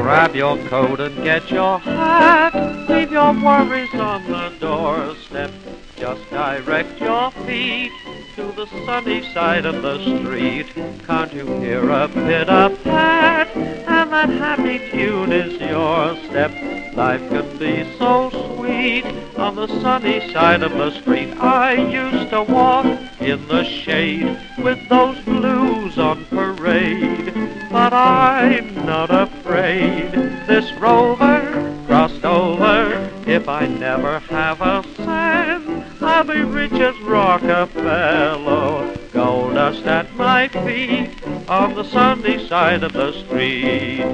Grab your coat and get your hat. Leave your worries on the doorstep. Just direct your feet to the sunny side of the street. Can't you hear a pit-a-pat? And that happy tune is your step. Life can be so sweet on the sunny side of the street. I used to walk in the shade with those blues on parade. But I'm not afraid. This rover crossed over. If I never have a cent, I'll be rich as Rockefeller. Gold dust at my feet on the sunny side of the street.